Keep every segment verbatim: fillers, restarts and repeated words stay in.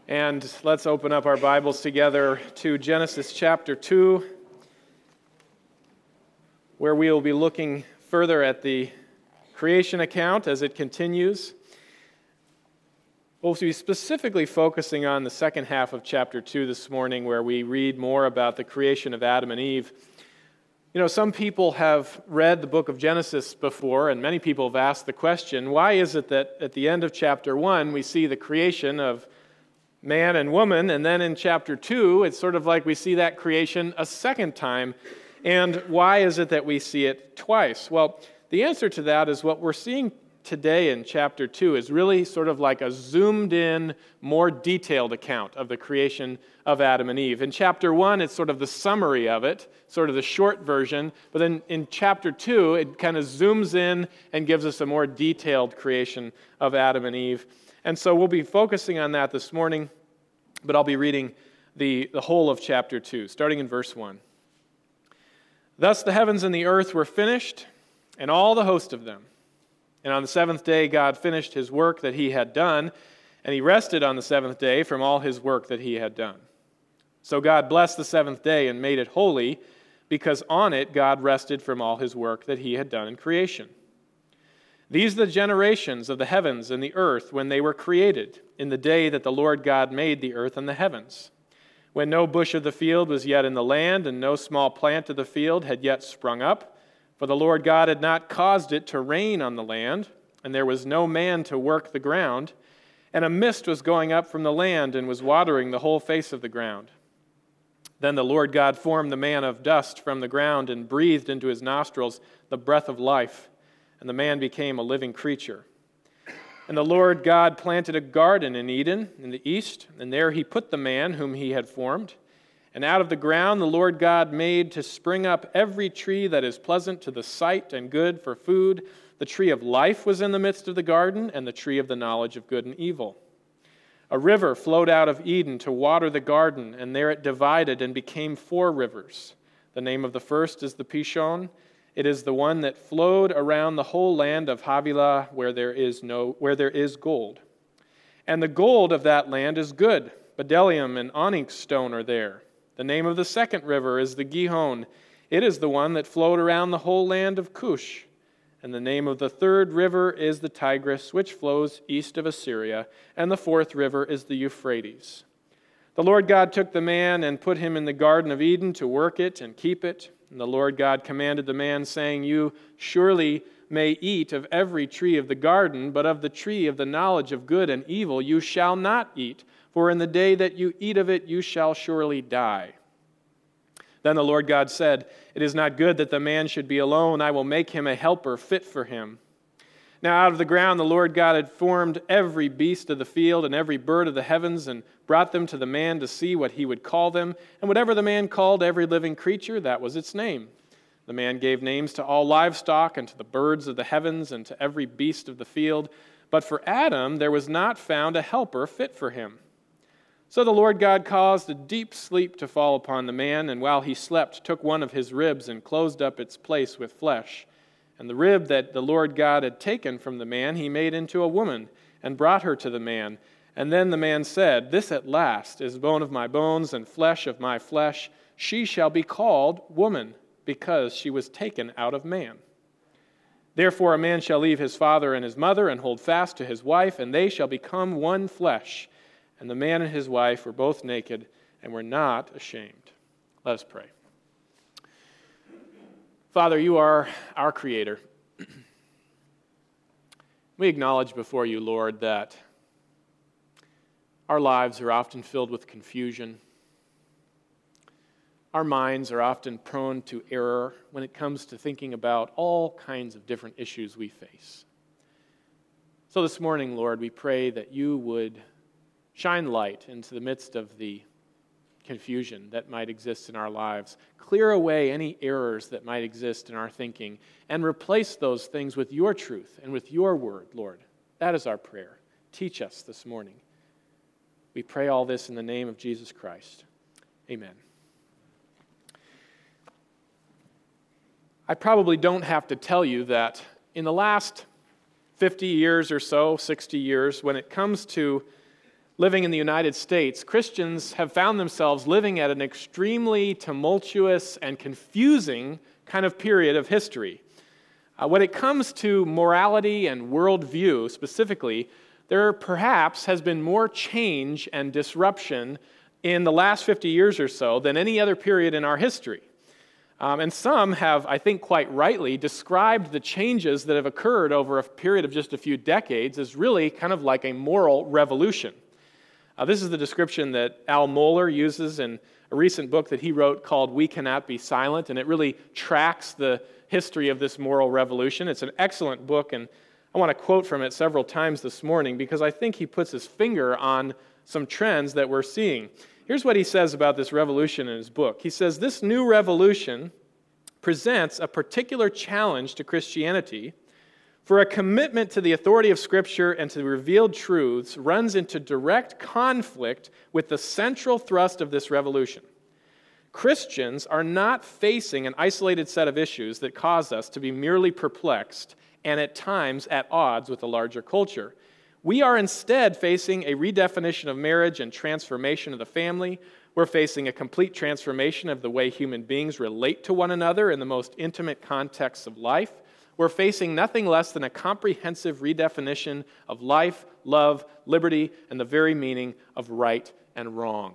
And let's open up our Bibles together to Genesis chapter two, where we will be looking further at the creation account as it continues. We'll be specifically focusing on the second half of chapter two this morning, where we read more about the creation of Adam and Eve. You know, some people have read the book of Genesis before, and many people have asked the question, why is it that at the end of chapter one we see the creation of man and woman, and then in chapter two it's sort of like we see that creation a second time, and why is it that we see it twice? Well, the answer to that is what we're seeing today in chapter two is really sort of like a zoomed in, more detailed account of the creation of Adam and Eve. In chapter one, it's sort of the summary of it, sort of the short version, but then in chapter two, it kind of zooms in and gives us a more detailed creation of Adam and Eve. And so we'll be focusing on that this morning, but I'll be reading the, the whole of chapter two, starting in verse one. Thus the heavens and the earth were finished, and all the host of them. And on the seventh day God finished his work that he had done, and he rested on the seventh day from all his work that he had done. So God blessed the seventh day and made it holy, because on it God rested from all his work that he had done in creation. These are the generations of the heavens and the earth when they were created, in the day that the Lord God made the earth and the heavens, when no bush of the field was yet in the land, and no small plant of the field had yet sprung up, for the Lord God had not caused it to rain on the land, and there was no man to work the ground, and a mist was going up from the land and was watering the whole face of the ground. Then the Lord God formed the man of dust from the ground and breathed into his nostrils the breath of life, and the man became a living creature. And the Lord God planted a garden in Eden in the east, and there he put the man whom he had formed. And out of the ground the Lord God made to spring up every tree that is pleasant to the sight and good for food. The tree of life was in the midst of the garden, and the tree of the knowledge of good and evil. A river flowed out of Eden to water the garden, and there it divided and became four rivers. The name of the first is the Pishon. It is the one that flowed around the whole land of Havilah, where there is no where there is gold. And the gold of that land is good. Bdellium and onyx stone are there. The name of the second river is the Gihon. It is the one that flowed around the whole land of Cush. And the name of the third river is the Tigris, which flows east of Assyria. And the fourth river is the Euphrates. The Lord God took the man and put him in the Garden of Eden to work it and keep it. And the Lord God commanded the man, saying, You surely may eat of every tree of the garden, but of the tree of the knowledge of good and evil you shall not eat, for in the day that you eat of it you shall surely die. Then the Lord God said, It is not good that the man should be alone. I will make him a helper fit for him. Now out of the ground the Lord God had formed every beast of the field and every bird of the heavens, and brought them to the man to see what he would call them. And whatever the man called every living creature, that was its name. The man gave names to all livestock, and to the birds of the heavens, and to every beast of the field. But for Adam there was not found a helper fit for him. So the Lord God caused a deep sleep to fall upon the man, and while he slept, took one of his ribs and closed up its place with flesh. And the rib that the Lord God had taken from the man he made into a woman, and brought her to the man. And then the man said, This at last is bone of my bones and flesh of my flesh. She shall be called woman, because she was taken out of man. Therefore a man shall leave his father and his mother, and hold fast to his wife, and they shall become one flesh. And the man and his wife were both naked, and were not ashamed. Let us pray. Father, you are our Creator. We acknowledge before you, Lord, that our lives are often filled with confusion. Our minds are often prone to error when it comes to thinking about all kinds of different issues we face. So this morning, Lord, we pray that you would shine light into the midst of the confusion that might exist in our lives. Clear away any errors that might exist in our thinking, and replace those things with your truth and with your word, Lord. That is our prayer. Teach us this morning. We pray all this in the name of Jesus Christ. Amen. I probably don't have to tell you that in the last fifty years or so, sixty years, when it comes to living in the United States, Christians have found themselves living at an extremely tumultuous and confusing kind of period of history. Uh, when it comes to morality and worldview specifically, there perhaps has been more change and disruption in the last fifty years or so than any other period in our history. Um, and some have, I think quite rightly, described the changes that have occurred over a period of just a few decades as really kind of like a moral revolution. Uh, this is the description that Al Mohler uses in a recent book that he wrote called We Cannot Be Silent, and it really tracks the history of this moral revolution. It's an excellent book, and I want to quote from it several times this morning because I think he puts his finger on some trends that we're seeing. Here's what he says about this revolution in his book. He says, "This new revolution presents a particular challenge to Christianity, for a commitment to the authority of Scripture and to the revealed truths runs into direct conflict with the central thrust of this revolution. Christians are not facing an isolated set of issues that cause us to be merely perplexed and at times at odds with the larger culture. We are instead facing a redefinition of marriage and transformation of the family. We're facing a complete transformation of the way human beings relate to one another in the most intimate contexts of life. We're facing nothing less than a comprehensive redefinition of life, love, liberty, and the very meaning of right and wrong."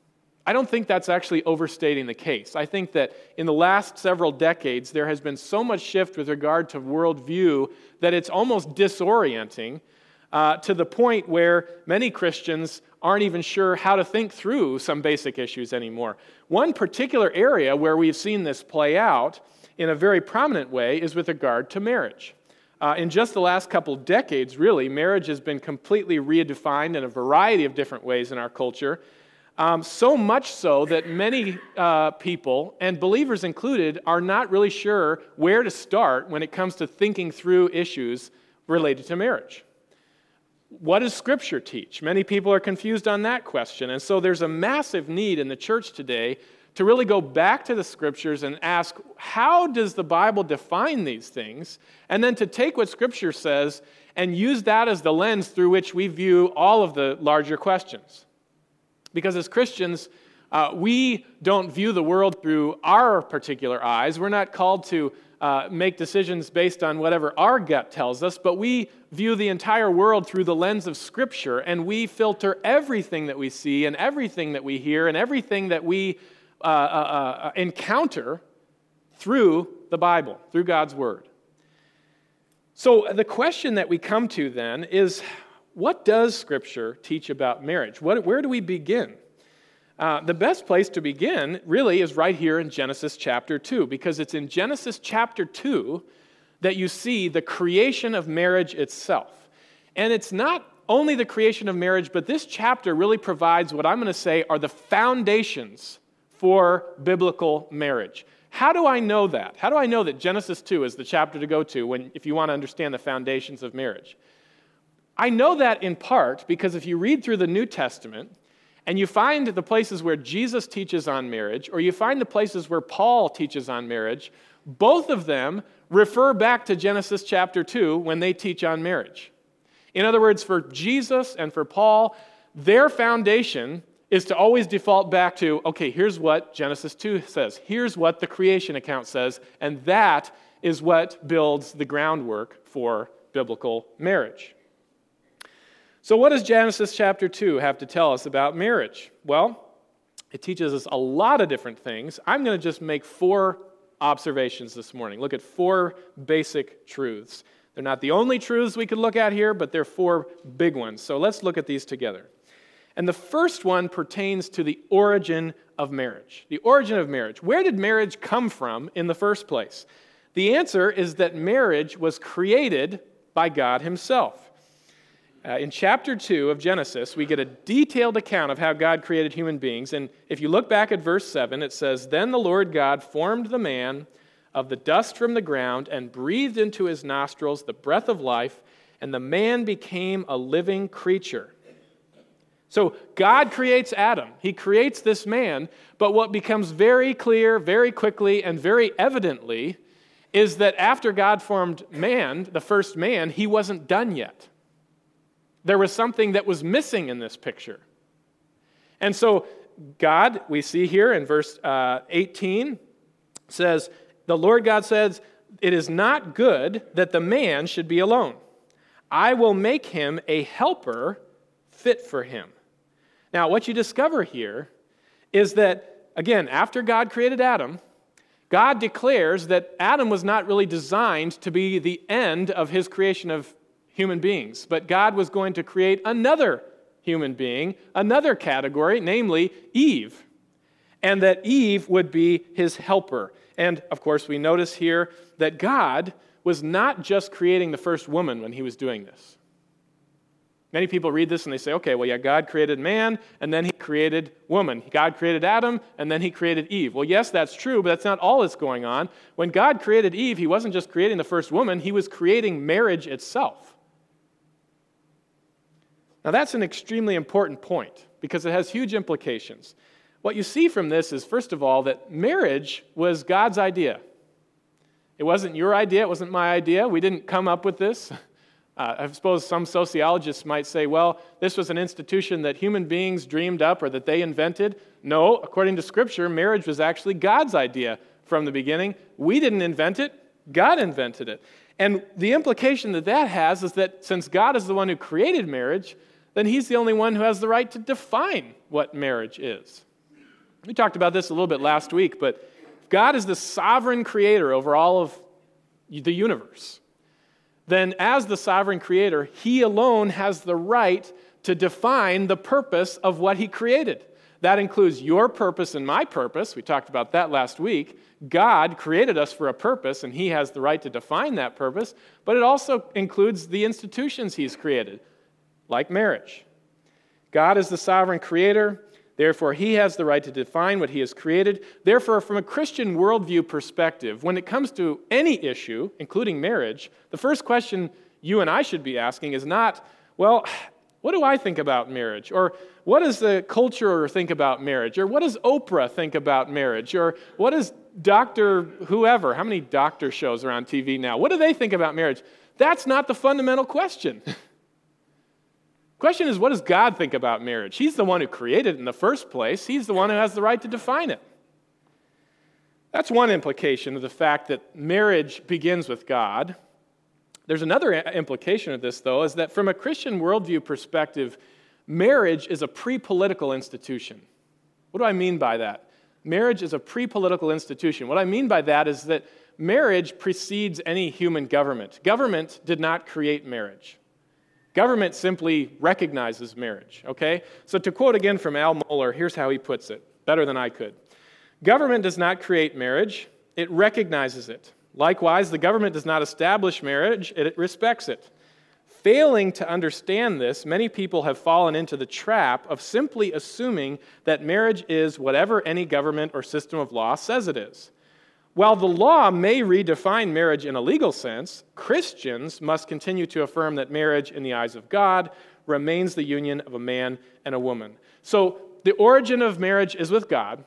I don't think that's actually overstating the case. I think that in the last several decades, there has been so much shift with regard to worldview that it's almost disorienting uh, to the point where many Christians aren't even sure how to think through some basic issues anymore. One particular area where we've seen this play out in a very prominent way is with regard to marriage. Uh, in just the last couple of decades, really, marriage has been completely redefined in a variety of different ways in our culture, um, so much so that many uh, people, and believers included, are not really sure where to start when it comes to thinking through issues related to marriage. What does Scripture teach? Many people are confused on that question, and so there's a massive need in the church today to really go back to the Scriptures and ask, how does the Bible define these things? And then to take what Scripture says and use that as the lens through which we view all of the larger questions. Because as Christians, uh, we don't view the world through our particular eyes. We're not called to uh, make decisions based on whatever our gut tells us, but we view the entire world through the lens of Scripture, and we filter everything that we see and everything that we hear and everything that we Uh, uh, uh, encounter through the Bible, through God's Word. So the question that we come to then is, what does Scripture teach about marriage? What, where do we begin? Uh, the best place to begin really is right here in Genesis chapter two, because it's in Genesis chapter two that you see the creation of marriage itself. And it's not only the creation of marriage, but this chapter really provides what I'm going to say are the foundations for biblical marriage. How do I know that? How do I know that Genesis two is the chapter to go to when, if you want to understand the foundations of marriage? I know that in part because if you read through the New Testament and you find the places where Jesus teaches on marriage, or you find the places where Paul teaches on marriage, both of them refer back to Genesis chapter two when they teach on marriage. In other words, for Jesus and for Paul, their foundation is to always default back to, okay, here's what Genesis two says. Here's what the creation account says, and that is what builds the groundwork for biblical marriage. So what does Genesis chapter two have to tell us about marriage? Well, it teaches us a lot of different things. I'm going to just make four observations this morning. Look at four basic truths. They're not the only truths we could look at here, but they're four big ones. So let's look at these together. And the first one pertains to the origin of marriage. The origin of marriage. Where did marriage come from in the first place? The answer is that marriage was created by God Himself. Uh, in chapter two of Genesis, we get a detailed account of how God created human beings. And if you look back at verse seven, it says, "Then the Lord God formed the man of the dust from the ground and breathed into his nostrils the breath of life, and the man became a living creature." So God creates Adam. He creates this man, but what becomes very clear, very quickly, and very evidently is that after God formed man, the first man, he wasn't done yet. There was something that was missing in this picture. And so God, we see here in verse uh, eighteen, says, the Lord God says, it is not good that the man should be alone. I will make him a helper fit for him. Now, what you discover here is that, again, after God created Adam, God declares that Adam was not really designed to be the end of his creation of human beings, but God was going to create another human being, another category, namely Eve, and that Eve would be his helper. And, of course, we notice here that God was not just creating the first woman when he was doing this. Many people read this and they say, okay, well, yeah, God created man, and then he created woman. God created Adam, and then he created Eve. Well, yes, that's true, but that's not all that's going on. When God created Eve, he wasn't just creating the first woman, he was creating marriage itself. Now, that's an extremely important point because it has huge implications. What you see from this is, first of all, that marriage was God's idea. It wasn't your idea. It wasn't my idea. We didn't come up with this. Uh, I suppose some sociologists might say, well, this was an institution that human beings dreamed up or that they invented. No, according to Scripture, marriage was actually God's idea from the beginning. We didn't invent it. God invented it. And the implication that that has is that since God is the one who created marriage, then he's the only one who has the right to define what marriage is. We talked about this a little bit last week, but God is the sovereign creator over all of the universe. Then as the sovereign creator, he alone has the right to define the purpose of what he created. That includes your purpose and my purpose. We talked about that last week. God created us for a purpose, and he has the right to define that purpose, but it also includes the institutions he's created, like marriage. God is the sovereign creator. Therefore, he has the right to define what he has created. Therefore, from a Christian worldview perspective, when it comes to any issue, including marriage, the first question you and I should be asking is not, well, what do I think about marriage? Or what does the culture think about marriage? Or what does Oprah think about marriage? Or what does Doctor whoever, how many doctor shows are on T V now? What do they think about marriage? That's not the fundamental question. Question is, what does God think about marriage? He's the one who created it in the first place. He's the one who has the right to define it. That's one implication of the fact that marriage begins with God. There's another implication of this, though, is that from a Christian worldview perspective, marriage is a pre-political institution. What do I mean by that? Marriage is a pre-political institution. What I mean by that is that marriage precedes any human government. Government did not create marriage. Government simply recognizes marriage, okay? So to quote again from Al Mohler, here's how he puts it, better than I could. Government does not create marriage, it recognizes it. Likewise, the government does not establish marriage, it respects it. Failing to understand this, many people have fallen into the trap of simply assuming that marriage is whatever any government or system of law says it is. While the law may redefine marriage in a legal sense, Christians must continue to affirm that marriage, in the eyes of God, remains the union of a man and a woman. So the origin of marriage is with God.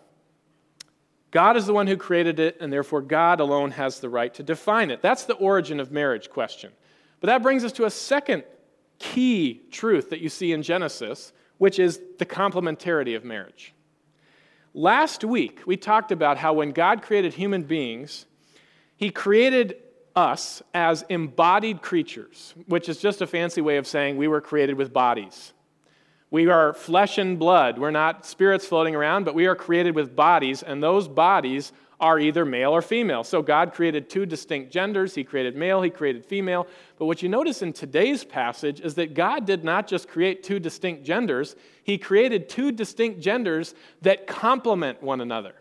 God is the one who created it, and therefore God alone has the right to define it. That's the origin of marriage question. But that brings us to a second key truth that you see in Genesis, which is the complementarity of marriage. Last week, we talked about how when God created human beings, he created us as embodied creatures, which is just a fancy way of saying we were created with bodies. We are flesh and blood. We're not spirits floating around, but we are created with bodies, and those bodies are either male or female. So God created two distinct genders. He created male, he created female. But what you notice in today's passage is that God did not just create two distinct genders, he created two distinct genders that complement one another.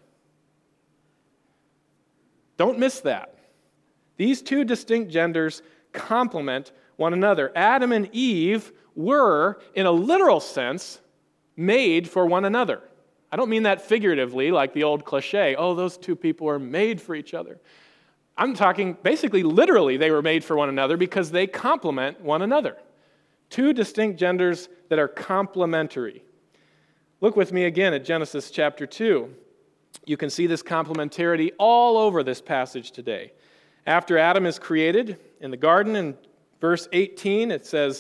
Don't miss that. These two distinct genders complement one another. Adam and Eve were, in a literal sense, made for one another. I don't mean that figuratively, like the old cliche, oh, those two people are made for each other. I'm talking basically literally they were made for one another because they complement one another. Two distinct genders that are complementary. Look with me again at Genesis chapter two. You can see this complementarity all over this passage today. After Adam is created in the garden, in verse eighteen, it says,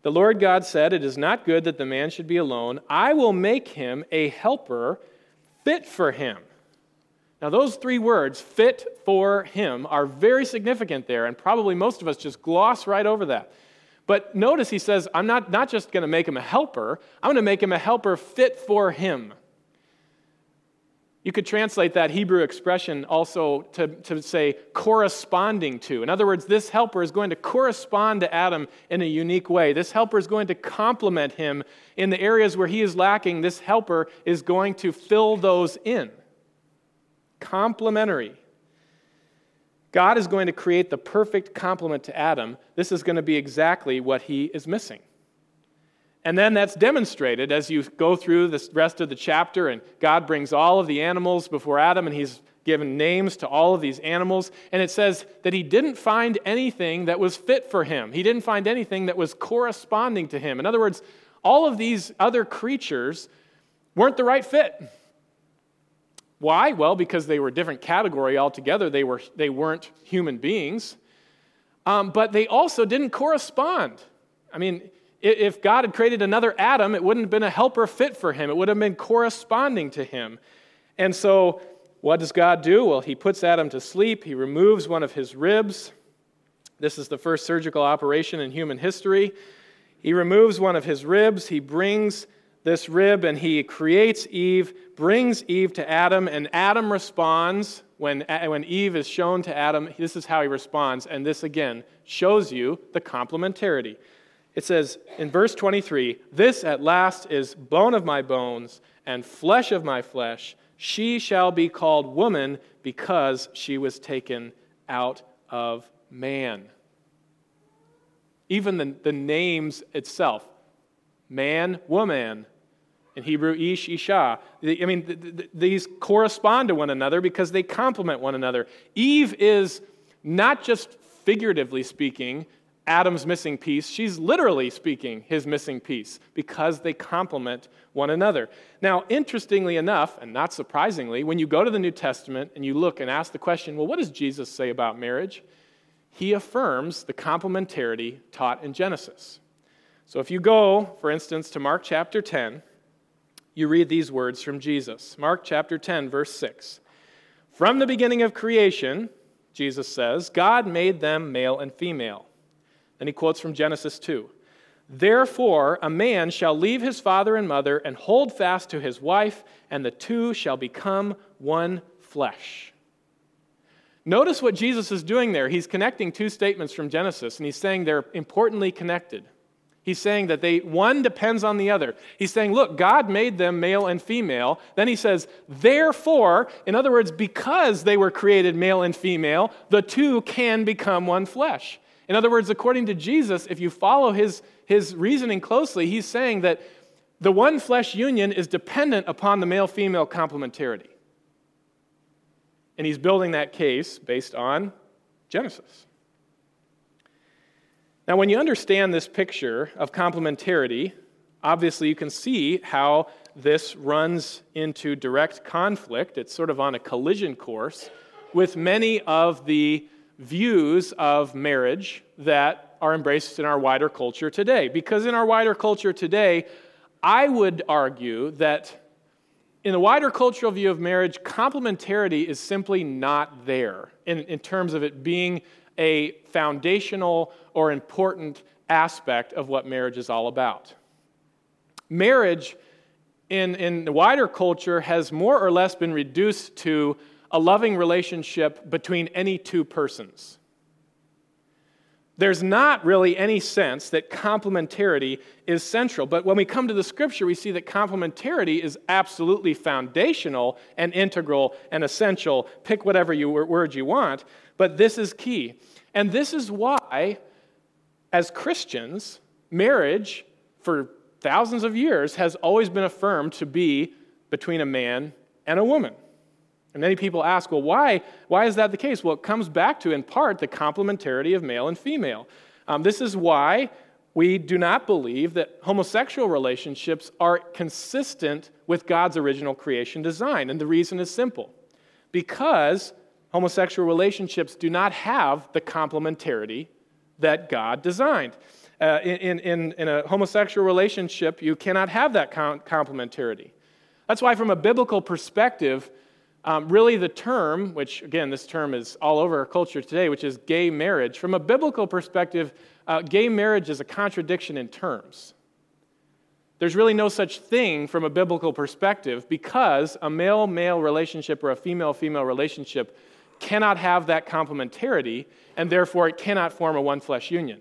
The Lord God said, "It is not good that the man should be alone. I will make him a helper fit for him." Now those three words, fit for him, are very significant there, and probably most of us just gloss right over that. But notice he says, I'm not, not just going to make him a helper, I'm going to make him a helper fit for him. You could translate that Hebrew expression also to, to say corresponding to. In other words, this helper is going to correspond to Adam in a unique way. This helper is going to complement him in the areas where he is lacking. This helper is going to fill those in. Complementary. God is going to create the perfect complement to Adam. This is going to be exactly what he is missing. And then that's demonstrated as you go through the rest of the chapter, and God brings all of the animals before Adam, and he's given names to all of these animals. And it says that he didn't find anything that was fit for him. He didn't find anything that was corresponding to him. In other words, all of these other creatures weren't the right fit. Why? Well, because they were a different category altogether. They, were, they weren't human beings. Um, but they also didn't correspond. I mean, if God had created another Adam, it wouldn't have been a helper fit for him. It would have been corresponding to him. And so, what does God do? Well, he puts Adam to sleep. He removes one of his ribs. This is the first surgical operation in human history. He removes one of his ribs. He brings this rib and he creates Eve, brings Eve to Adam, and Adam responds. When, when Eve is shown to Adam, this is how he responds. And this, again, shows you the complementarity. It says in verse twenty-three, "This at last is bone of my bones and flesh of my flesh. She shall be called woman because she was taken out of man." Even the, the names itself, man, woman, in Hebrew, ish, isha. I mean, th- th- these correspond to one another because they complement one another. Eve is not just figuratively speaking Adam's missing piece, she's literally speaking his missing piece because they complement one another. Now, interestingly enough, and not surprisingly, when you go to the New Testament and you look and ask the question, well, what does Jesus say about marriage? He affirms the complementarity taught in Genesis. So if you go, for instance, to Mark chapter ten, you read these words from Jesus. Mark chapter ten, verse six. "From the beginning of creation," Jesus says, "God made them male and female." Then he quotes from Genesis two. "Therefore, a man shall leave his father and mother and hold fast to his wife, and the two shall become one flesh." Notice what Jesus is doing there. He's connecting two statements from Genesis, and he's saying they're importantly connected. He's saying that they one depends on the other. He's saying, look, God made them male and female. Then he says, therefore, in other words, because they were created male and female, the two can become one flesh. In other words, according to Jesus, if you follow his, his reasoning closely, he's saying that the one flesh union is dependent upon the male-female complementarity. And he's building that case based on Genesis. Now, when you understand this picture of complementarity, obviously you can see how this runs into direct conflict. It's sort of on a collision course with many of the views of marriage that are embraced in our wider culture today. Because in our wider culture today, I would argue that in the wider cultural view of marriage, complementarity is simply not there in, in terms of it being a foundational or important aspect of what marriage is all about. Marriage in, in the wider culture has more or less been reduced to a loving relationship between any two persons. There's not really any sense that complementarity is central. But when we come to the Scripture, we see that complementarity is absolutely foundational and integral and essential. Pick whatever you, word you want, but this is key. And this is why, as Christians, marriage for thousands of years has always been affirmed to be between a man and a woman. And many people ask, well, why, why is that the case? Well, it comes back to, in part, the complementarity of male and female. Um, this is why we do not believe that homosexual relationships are consistent with God's original creation design. And the reason is simple. Because homosexual relationships do not have the complementarity that God designed. Uh, in, in, in a homosexual relationship, you cannot have that com- complementarity. That's why from a biblical perspective, um, really the term, which again, this term is all over our culture today, which is gay marriage. From a biblical perspective, uh, gay marriage is a contradiction in terms. There's really no such thing from a biblical perspective because a male-male relationship or a female-female relationship cannot have that complementarity, and therefore it cannot form a one-flesh union.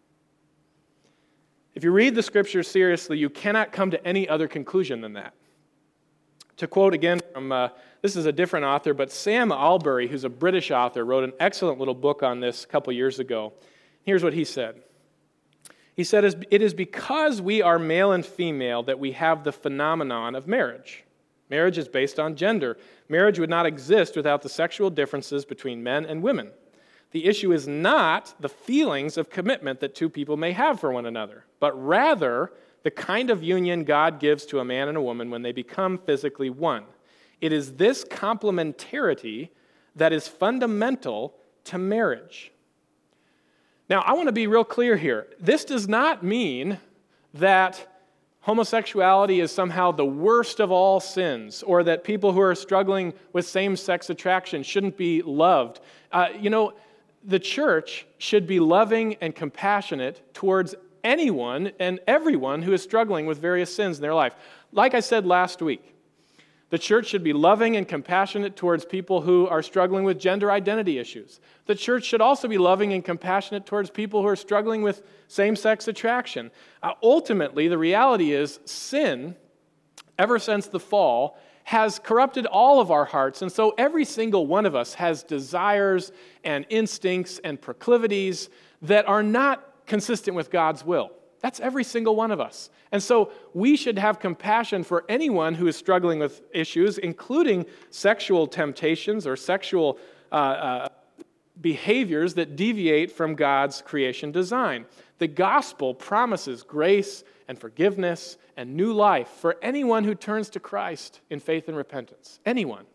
If you read the Scriptures seriously, you cannot come to any other conclusion than that. To quote again from, uh, this is a different author, but Sam Albury, who's a British author, wrote an excellent little book on this a couple years ago. Here's what he said. He said, "It is because we are male and female that we have the phenomenon of marriage. Marriage is based on gender. Marriage would not exist without the sexual differences between men and women. The issue is not the feelings of commitment that two people may have for one another, but rather the kind of union God gives to a man and a woman when they become physically one. It is this complementarity that is fundamental to marriage." Now, I want to be real clear here. This does not mean that homosexuality is somehow the worst of all sins, or that people who are struggling with same-sex attraction shouldn't be loved. Uh, you know, the church should be loving and compassionate towards anyone and everyone who is struggling with various sins in their life. Like I said last week, the church should be loving and compassionate towards people who are struggling with gender identity issues. The church should also be loving and compassionate towards people who are struggling with same-sex attraction. Uh, ultimately, the reality is sin, ever since the fall, has corrupted all of our hearts, and so every single one of us has desires and instincts and proclivities that are not consistent with God's will. That's every single one of us. And so we should have compassion for anyone who is struggling with issues, including sexual temptations or sexual uh, uh, behaviors that deviate from God's creation design. The gospel promises grace and forgiveness and new life for anyone who turns to Christ in faith and repentance. Anyone.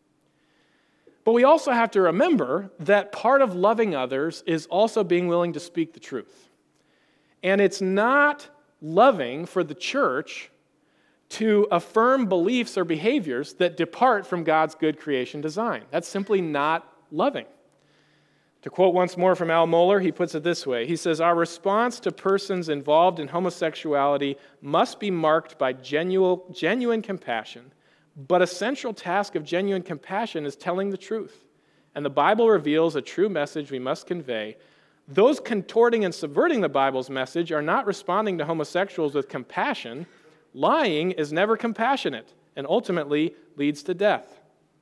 But we also have to remember that part of loving others is also being willing to speak the truth. And it's not loving for the church to affirm beliefs or behaviors that depart from God's good creation design. That's simply not loving. To quote once more from Al Mohler, he puts it this way. He says, "Our response to persons involved in homosexuality must be marked by genuine, genuine compassion, but a central task of genuine compassion is telling the truth. And the Bible reveals a true message we must convey. Those contorting and subverting the Bible's message are not responding to homosexuals with compassion. Lying is never compassionate and ultimately leads to death."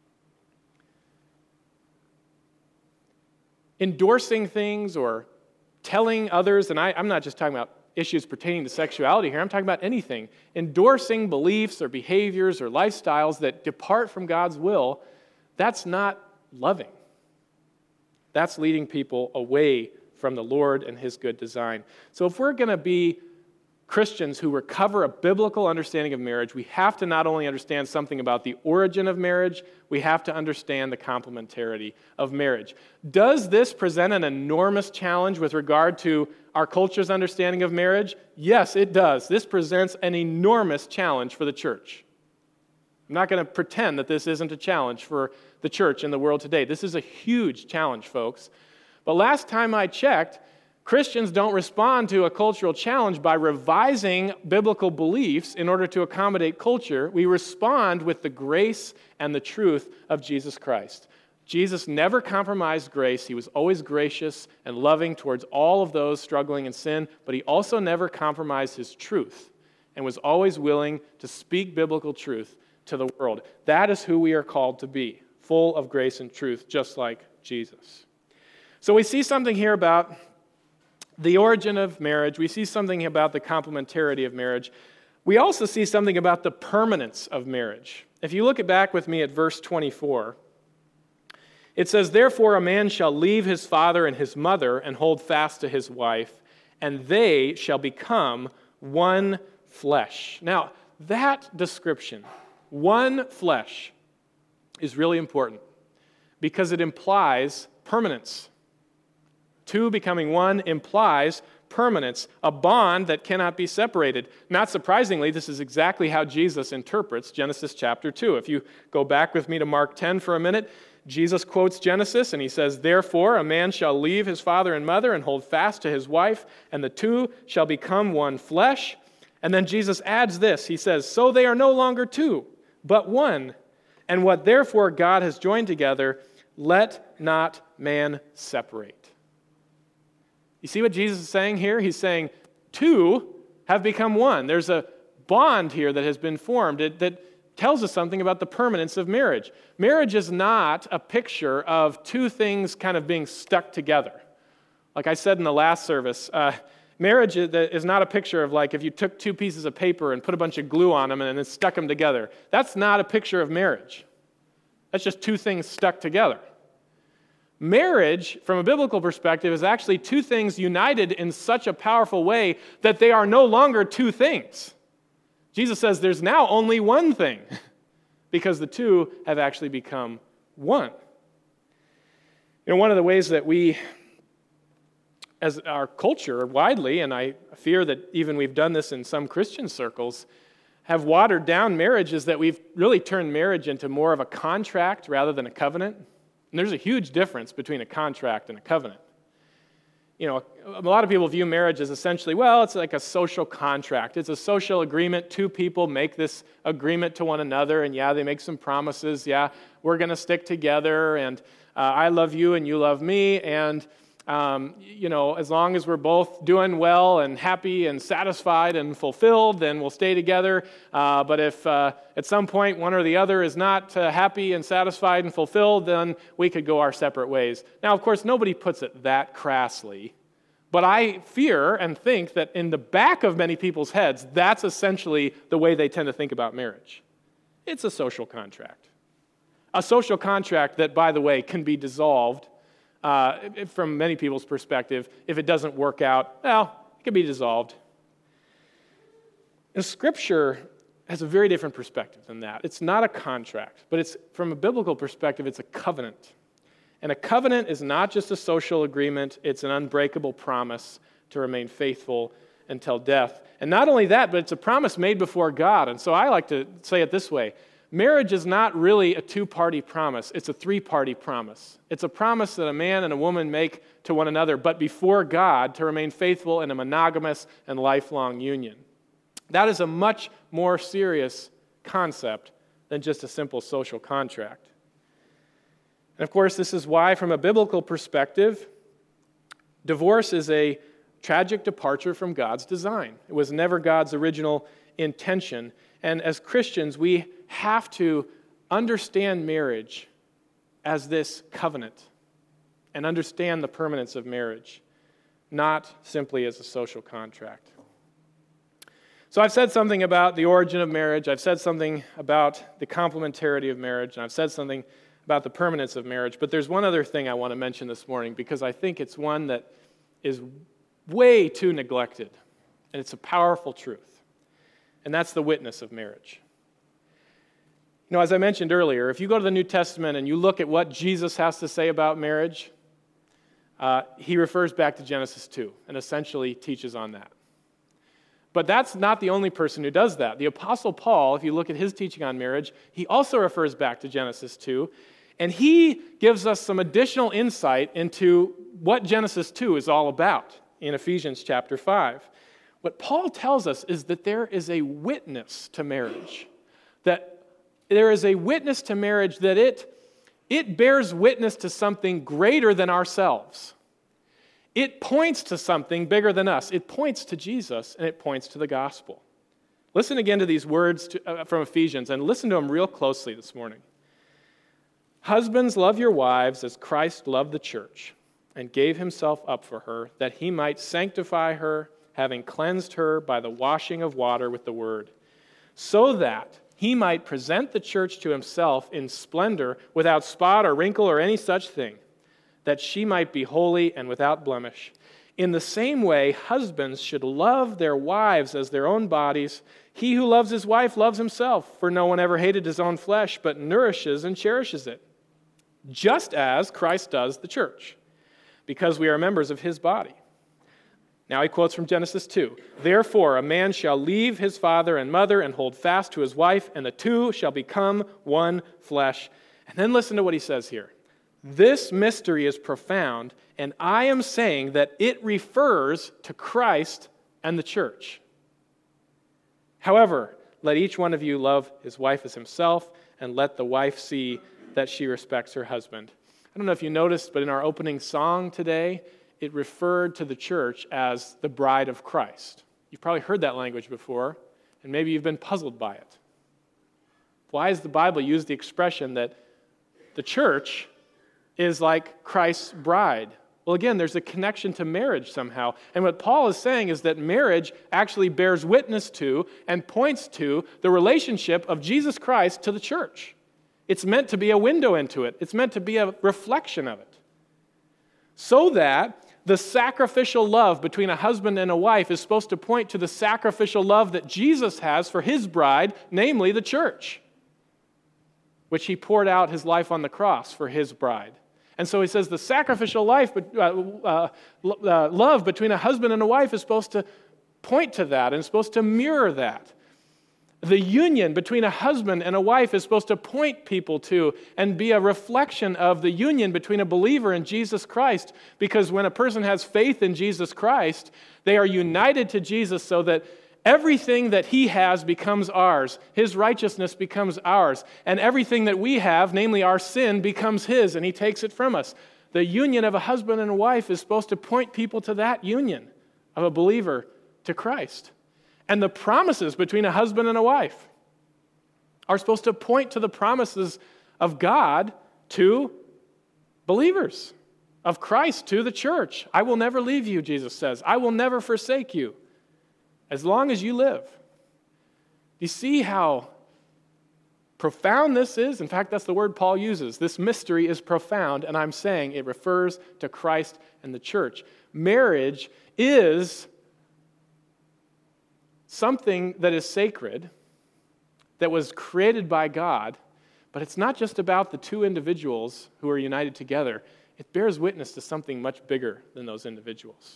Endorsing things or telling others, and I, I'm not just talking about issues pertaining to sexuality here, I'm talking about anything. Endorsing beliefs or behaviors or lifestyles that depart from God's will, that's not loving. That's leading people away from the Lord and His good design. So if we're going to be Christians who recover a biblical understanding of marriage, we have to not only understand something about the origin of marriage, we have to understand the complementarity of marriage. Does this present an enormous challenge with regard to our culture's understanding of marriage? Yes, it does. This presents an enormous challenge for the church. I'm not going to pretend that this isn't a challenge for the church in the world today. This is a huge challenge, folks. But last time I checked, Christians don't respond to a cultural challenge by revising biblical beliefs in order to accommodate culture. We respond with the grace and the truth of Jesus Christ. Jesus never compromised grace. He was always gracious and loving towards all of those struggling in sin, but he also never compromised his truth and was always willing to speak biblical truth to the world. That is who we are called to be, full of grace and truth, just like Jesus. So we see something here about the origin of marriage. We see something about the complementarity of marriage. We also see something about the permanence of marriage. If you look back with me at verse twenty-four, it says, "Therefore a man shall leave his father and his mother and hold fast to his wife, and they shall become one flesh." Now, that description, one flesh, is really important because it implies permanence. Two becoming one implies permanence, a bond that cannot be separated. Not surprisingly, this is exactly how Jesus interprets Genesis chapter two. If you go back with me to Mark ten for a minute, Jesus quotes Genesis, and he says, "Therefore a man shall leave his father and mother and hold fast to his wife, and the two shall become one flesh." And then Jesus adds this. He says, "So they are no longer two, but one. And what therefore God has joined together, let not man separate." You see what Jesus is saying here? He's saying two have become one. There's a bond here that has been formed that, that tells us something about the permanence of marriage. Marriage is not a picture of two things kind of being stuck together. Like I said in the last service, uh, marriage is not a picture of like if you took two pieces of paper and put a bunch of glue on them and then stuck them together. That's not a picture of marriage. That's just two things stuck together. Marriage, from a biblical perspective, is actually two things united in such a powerful way that they are no longer two things. Jesus says there's now only one thing because the two have actually become one. You know, one of the ways that we, as our culture widely, and I fear that even we've done this in some Christian circles, have watered down marriage is that we've really turned marriage into more of a contract rather than a covenant. And there's a huge difference between a contract and a covenant. You know, a lot of people view marriage as essentially, well, it's like a social contract. It's a social agreement. Two people make this agreement to one another, and yeah, they make some promises. Yeah, we're going to stick together, and uh, I love you and you love me, and um, you know, as long as we're both doing well and happy and satisfied and fulfilled, then we'll stay together. Uh, but if uh, at some point one or the other is not uh, happy and satisfied and fulfilled, then we could go our separate ways. Now, of course, nobody puts it that crassly, but I fear and think that in the back of many people's heads, that's essentially the way they tend to think about marriage. It's a social contract. A social contract that, by the way, can be dissolved Uh, from many people's perspective. If it doesn't work out, well, it can be dissolved. And Scripture has a very different perspective than that. It's not a contract, but it's from a biblical perspective, it's a covenant. And a covenant is not just a social agreement, it's an unbreakable promise to remain faithful until death. And not only that, but it's a promise made before God. And so I like to say it this way. Marriage is not really a two-party promise. It's a three-party promise. It's a promise that a man and a woman make to one another, but before God, to remain faithful in a monogamous and lifelong union. That is a much more serious concept than just a simple social contract. And of course, this is why, from a biblical perspective, divorce is a tragic departure from God's design. It was never God's original intention. And as Christians, we have to understand marriage as this covenant and understand the permanence of marriage, not simply as a social contract. So I've said something about the origin of marriage. I've said something about the complementarity of marriage, and I've said something about the permanence of marriage. But there's one other thing I want to mention this morning because I think it's one that is way too neglected, and it's a powerful truth. And that's the witness of marriage. You know, as I mentioned earlier, if you go to the New Testament and you look at what Jesus has to say about marriage, uh, he refers back to Genesis two and essentially teaches on that. But that's not the only person who does that. The Apostle Paul, if you look at his teaching on marriage, he also refers back to Genesis two, and he gives us some additional insight into what Genesis two is all about in Ephesians chapter five. What Paul tells us is that there is a witness to marriage, that there is a witness to marriage that it, it bears witness to something greater than ourselves. It points to something bigger than us. It points to Jesus, and it points to the gospel. Listen again to these words to, uh, from Ephesians, and listen to them real closely this morning. Husbands, love your wives as Christ loved the church and gave himself up for her, that he might sanctify her, having cleansed her by the washing of water with the word, so that he might present the church to himself in splendor, without spot or wrinkle or any such thing, that she might be holy and without blemish. In the same way, husbands should love their wives as their own bodies. He who loves his wife loves himself, for no one ever hated his own flesh, but nourishes and cherishes it, just as Christ does the church, because we are members of his body. Now he quotes from Genesis two. Therefore, a man shall leave his father and mother and hold fast to his wife, and the two shall become one flesh. And then listen to what he says here. This mystery is profound, and I am saying that it refers to Christ and the church. However, let each one of you love his wife as himself, and let the wife see that she respects her husband. I don't know if you noticed, but in our opening song today, it referred to the church as the bride of Christ. You've probably heard that language before, and maybe you've been puzzled by it. Why does the Bible use the expression that the church is like Christ's bride? Well, again, there's a connection to marriage somehow. And what Paul is saying is that marriage actually bears witness to and points to the relationship of Jesus Christ to the church. It's meant to be a window into it. It's meant to be a reflection of it. So that the sacrificial love between a husband and a wife is supposed to point to the sacrificial love that Jesus has for his bride, namely the church, which he poured out his life on the cross for his bride. And so he says the sacrificial life, uh, uh, uh, love between a husband and a wife is supposed to point to that and is supposed to mirror that. The union between a husband and a wife is supposed to point people to and be a reflection of the union between a believer and Jesus Christ. Because when a person has faith in Jesus Christ, they are united to Jesus so that everything that he has becomes ours. His righteousness becomes ours. And everything that we have, namely our sin, becomes his, and he takes it from us. The union of a husband and a wife is supposed to point people to that union of a believer to Christ. And the promises between a husband and a wife are supposed to point to the promises of God to believers, of Christ to the church. I will never leave you, Jesus says. I will never forsake you as long as you live. You see how profound this is? In fact, that's the word Paul uses. This mystery is profound, and I'm saying it refers to Christ and the church. Marriage is something that is sacred, that was created by God, but it's not just about the two individuals who are united together. It bears witness to something much bigger than those individuals.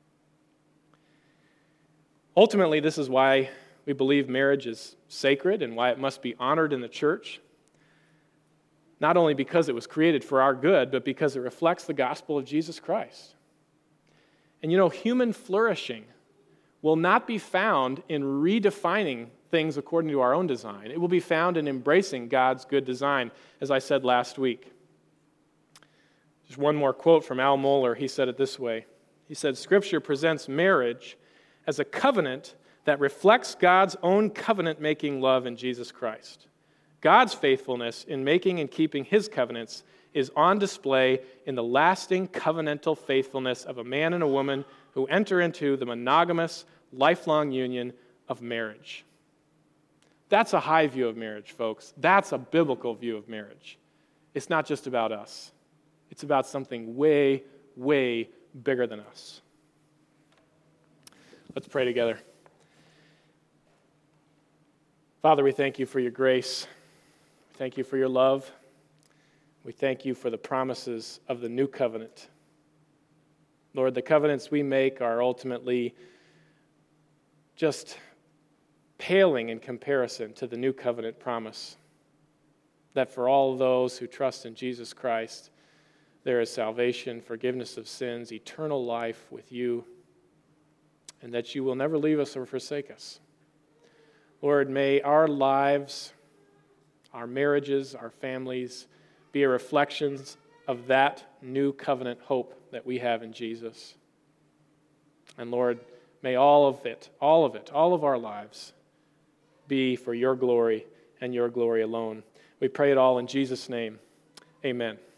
Ultimately, this is why we believe marriage is sacred and why it must be honored in the church. Not only because it was created for our good, but because it reflects the gospel of Jesus Christ. And you know, human flourishing will not be found in redefining things according to our own design. It will be found in embracing God's good design, as I said last week. Just one more quote from Al Mohler. He said it this way. He said, Scripture presents marriage as a covenant that reflects God's own covenant-making love in Jesus Christ. God's faithfulness in making and keeping his covenants is on display in the lasting covenantal faithfulness of a man and a woman who enter into the monogamous, lifelong union of marriage. That's a high view of marriage, folks. That's a biblical view of marriage. It's not just about us. It's about something way, way bigger than us. Let's pray together. Father, we thank you for your grace. Thank you for your love. We thank you for the promises of the new covenant. Lord, the covenants we make are ultimately just paling in comparison to the new covenant promise that for all those who trust in Jesus Christ, there is salvation, forgiveness of sins, eternal life with you, and that you will never leave us or forsake us. Lord, may our lives, our marriages, our families be a reflection of that new covenant hope that we have in Jesus. And Lord, may all of it, all of it, all of our lives be for your glory and your glory alone. We pray it all in Jesus' name. Amen.